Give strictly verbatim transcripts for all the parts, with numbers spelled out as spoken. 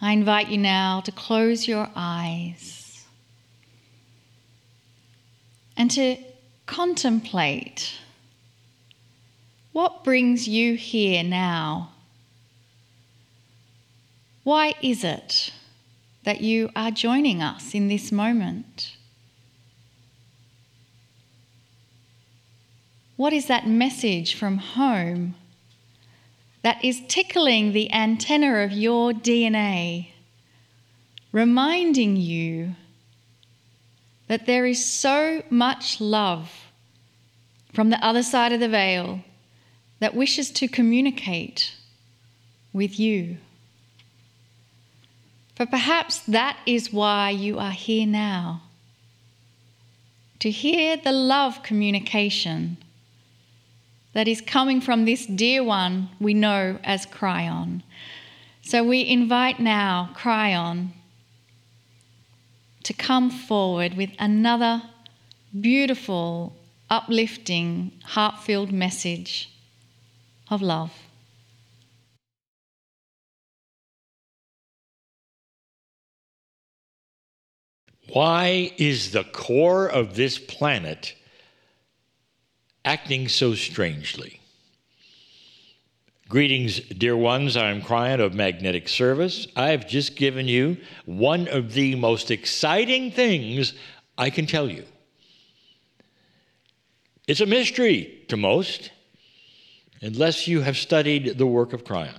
I invite you now to close your eyes and to contemplate what brings you here now. Why is it that you are joining us in this moment? What is that message from home that is tickling the antenna of your D N A, reminding you that there is so much love from the other side of the veil that wishes to communicate with you? For perhaps that is why you are here now, to hear the love communication that is coming from this dear one we know as Kryon. So we invite now Kryon to come forward with another beautiful, uplifting, heart-filled message of love. Why is the core of this planet acting so strangely? Greetings, dear ones. I'm Kryon of Magnetic Service. I've just given you one of the most exciting things I can tell you. It's a mystery to most, unless you have studied the work of Kryon.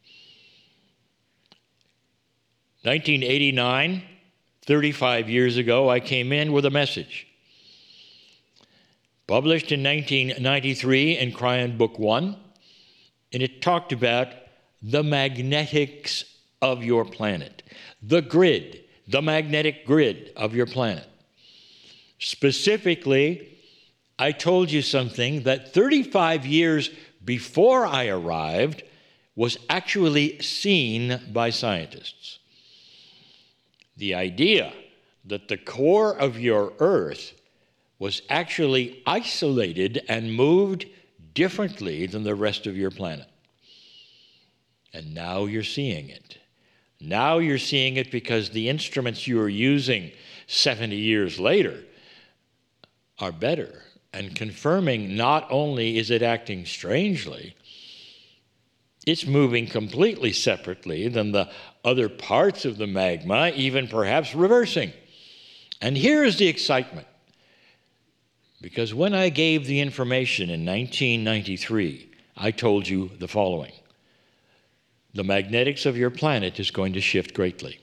nineteen eighty-nine, thirty-five years ago, I came in with a message. Published in nineteen ninety-three in Kryon Book One, and it talked about the magnetics of your planet, the grid, the magnetic grid of your planet. Specifically, I told you something that thirty-five years before I arrived was actually seen by scientists. The idea that the core of your Earth was actually isolated and moved differently than the rest of your planet. And now you're seeing it. Now you're seeing it because the instruments you are using seventy years later are better and confirming not only is it acting strangely, it's moving completely separately than the other parts of the magma, even perhaps reversing. And here's the excitement. Because when I gave the information in nineteen ninety-three, I told you the following. The magnetics of your planet is going to shift greatly.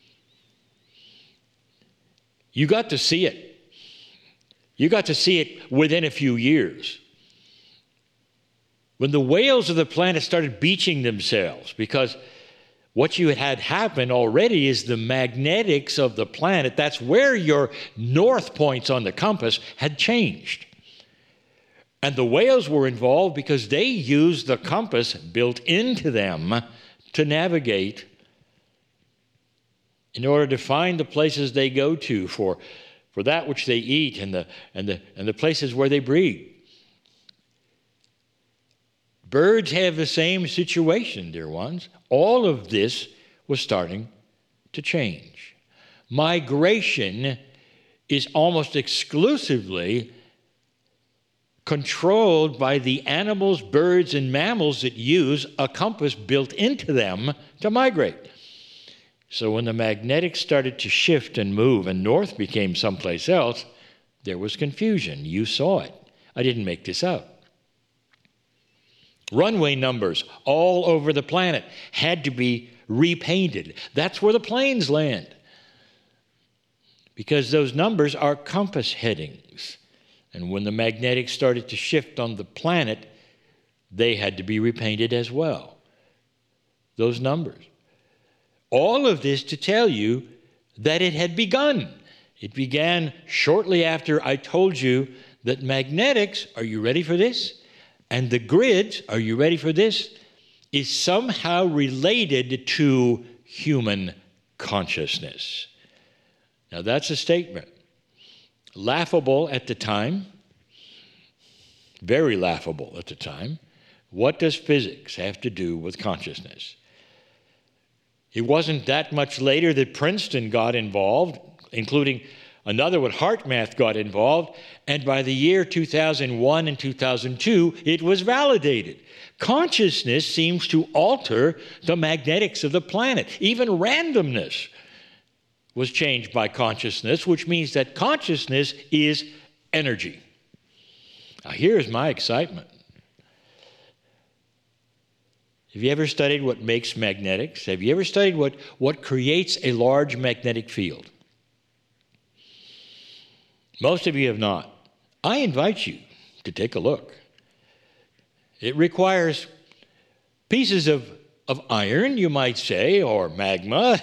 You got to see it. You got to see it within a few years. When the whales of the planet started beaching themselves, because what you had happen already is the magnetics of the planet, that's where your north points on the compass had changed. And the whales were involved because they used the compass built into them to navigate in order to find the places they go to for, for that which they eat and the, and, the, and the places where they breed. Birds have the same situation, dear ones. All of this was starting to change. Migration is almost exclusively controlled by the animals, birds, and mammals that use a compass built into them to migrate. So when the magnetics started to shift and move and north became someplace else, there was confusion. You saw it. I didn't make this up. Runway numbers all over the planet had to be repainted. That's where the planes land, because those numbers are compass headings. And when the magnetics started to shift on the planet, they had to be repainted as well. Those numbers. All of this to tell you that it had begun. It began shortly after I told you that magnetics, are you ready for this? And the grids, are you ready for this, is somehow related to human consciousness. Now that's a statement. Laughable at the time, very laughable at the time. What does physics have to do with consciousness? It wasn't that much later that Princeton got involved, including another one, HeartMath, got involved, and by the year two thousand one and two thousand two, it was validated. Consciousness seems to alter the magnetics of the planet. Even randomness was changed by consciousness, which means that consciousness is energy. Now, here's my excitement. Have you ever studied what makes magnetics? Have you ever studied what, what creates a large magnetic field? Most of you have not. I invite you to take a look. It requires pieces of, of iron, you might say, or magma,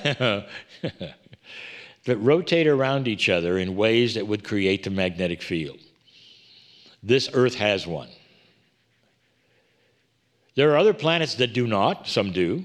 that rotate around each other in ways that would create the magnetic field. This Earth has one. There are other planets that do not. Some do.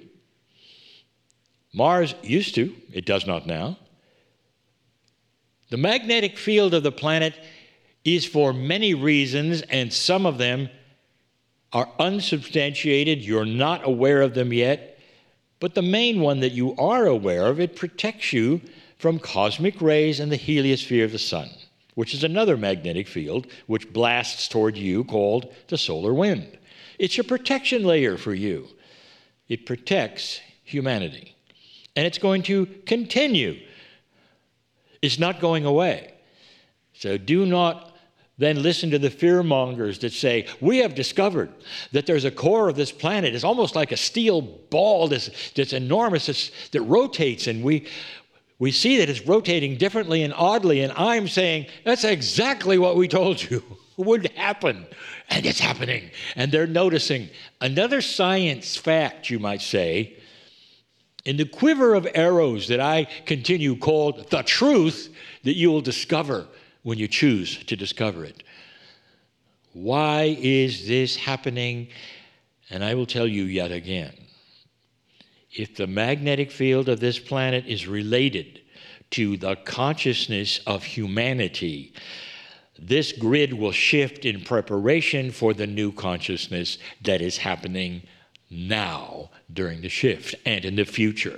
Mars used to. It does not now. The magnetic field of the planet is for many reasons, and some of them are unsubstantiated. You're not aware of them yet. But the main one that you are aware of, it protects you from cosmic rays and the heliosphere of the sun, which is another magnetic field which blasts toward you, called the solar wind. It's a protection layer for you. It protects humanity. And it's going to continue. It's not going away. So do not then listen to the fear-mongers that say, we have discovered that there's a core of this planet. It's almost like a steel ball that's, that's enormous, that's, that rotates, and we, we see that it's rotating differently and oddly, and I'm saying, that's exactly what we told you would happen, and it's happening. And they're noticing. Another science fact, you might say, in the quiver of arrows that I continue, called the truth, that you will discover when you choose to discover it. Why is this happening? And I will tell you yet again. If the magnetic field of this planet is related to the consciousness of humanity, this grid will shift in preparation for the new consciousness that is happening now during the shift and in the future.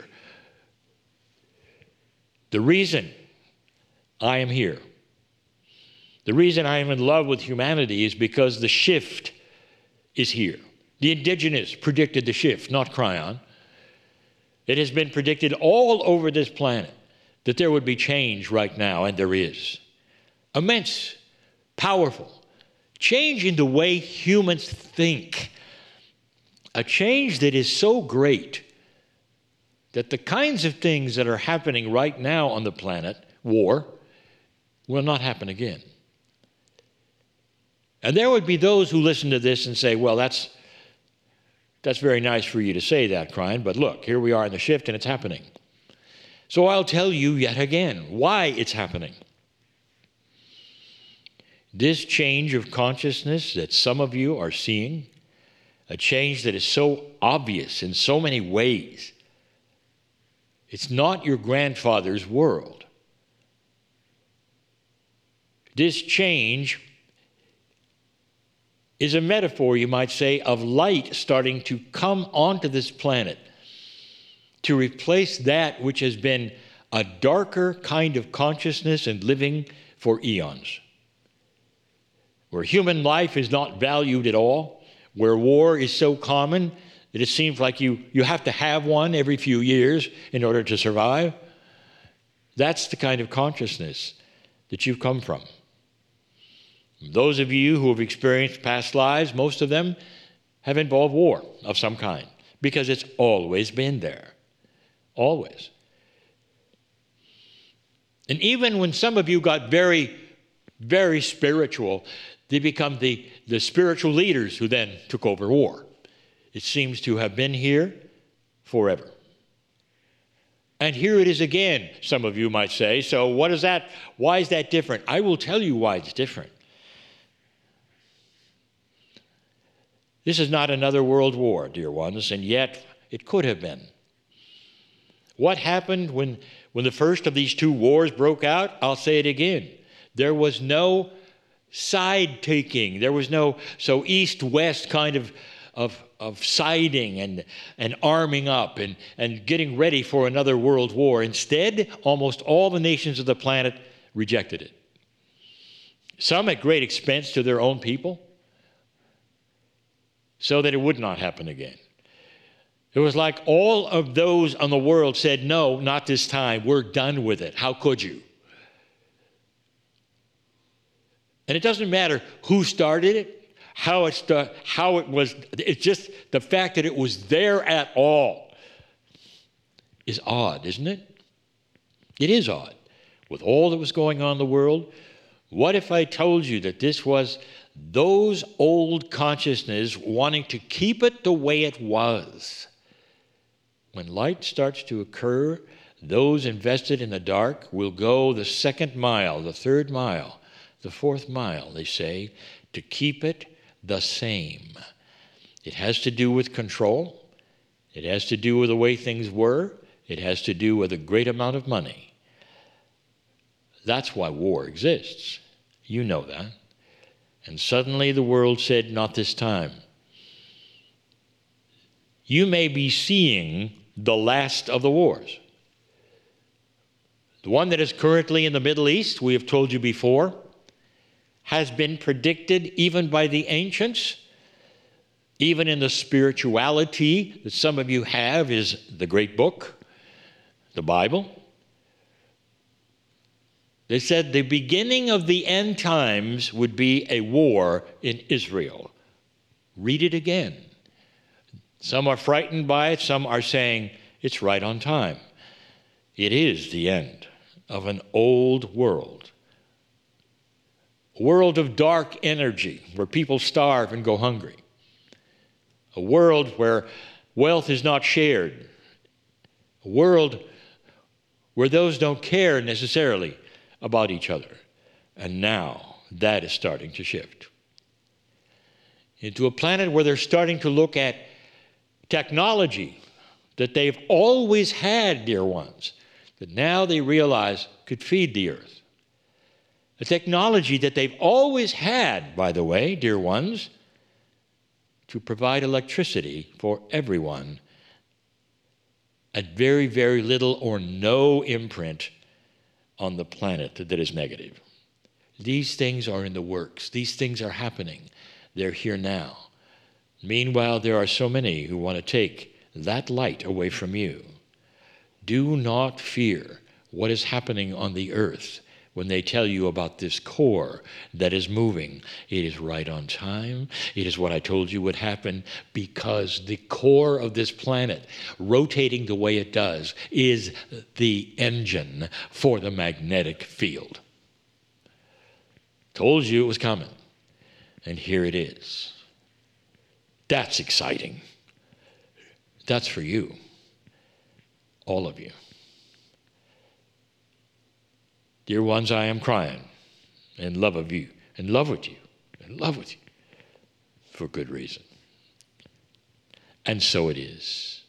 The reason I am here, the reason I am in love with humanity is because the shift is here. The indigenous predicted the shift, not Cryon. It has been predicted all over this planet that there would be change right now, and there is. Immense, powerful change in the way humans think. A change that is so great that the kinds of things that are happening right now on the planet, war, will not happen again. And there would be those who listen to this and say, well, that's that's very nice for you to say that, Cryon, but look, here we are in the shift and it's happening. So I'll tell you yet again why it's happening. This change of consciousness that some of you are seeing, a change that is so obvious in so many ways, it's not your grandfather's world. This change is a metaphor, you might say, of light starting to come onto this planet to replace that which has been a darker kind of consciousness and living for eons. Where human life is not valued at all, where war is so common that it seems like you, you have to have one every few years in order to survive. That's the kind of consciousness that you've come from. Those of you who have experienced past lives, most of them have involved war of some kind, because it's always been there. Always. And even when some of you got very, very spiritual, they become the, the spiritual leaders who then took over war. It seems to have been here forever. And here it is again, some of you might say. So what is that? Why is that different? I will tell you why it's different. This is not another world war, dear ones, and yet it could have been. What happened when, when the first of these two wars broke out? I'll say it again. There was no side taking. There was no so east-west kind of, of of siding and, and arming up and, and getting ready for another world war. Instead, almost all the nations of the planet rejected it. Some at great expense to their own people, so that it would not happen again. It was like all of those on the world said, no, not this time. We're done with it. How could you? And it doesn't matter who started it, how it, st- how it was. It's just the fact that it was there at all is odd, isn't it? It is odd. With all that was going on in the world, what if I told you that this was those old consciousness wanting to keep it the way it was? When light starts to occur, those invested in the dark will go the second mile, the third mile, the fourth mile, they say, to keep it the same. It has to do with control. It has to do with the way things were. It has to do with a great amount of money. That's why war exists. You know that. And suddenly the world said, not this time. You may be seeing the last of the wars. The one that is currently in the Middle East, we have told you before, has been predicted even by the ancients, even in the spirituality that some of you have is the great book, the Bible. They said the beginning of the end times would be a war in Israel. Read it again. Some are frightened by it. Some are saying it's right on time. It is the end of an old world. A world of dark energy where people starve and go hungry. A world where wealth is not shared. A world where those don't care necessarily about each other. And now that is starting to shift into a planet where they're starting to look at technology that they've always had, dear ones, that now they realize could feed the earth. A technology that they've always had, by the way, dear ones, to provide electricity for everyone at very, very little or no imprint on the planet that is negative. These things are in the works. These things are happening. They're here now. Meanwhile, there are so many who want to take that light away from you. Do not fear what is happening on the earth when they tell you about this core that is moving. It is right on time. It is what I told you would happen because the core of this planet, rotating the way it does, is the engine for the magnetic field. Told you it was coming, and here it is. That's exciting. That's for you, all of you. Dear ones, I am crying in love of you, in love with you, in love with you, for good reason. And so it is.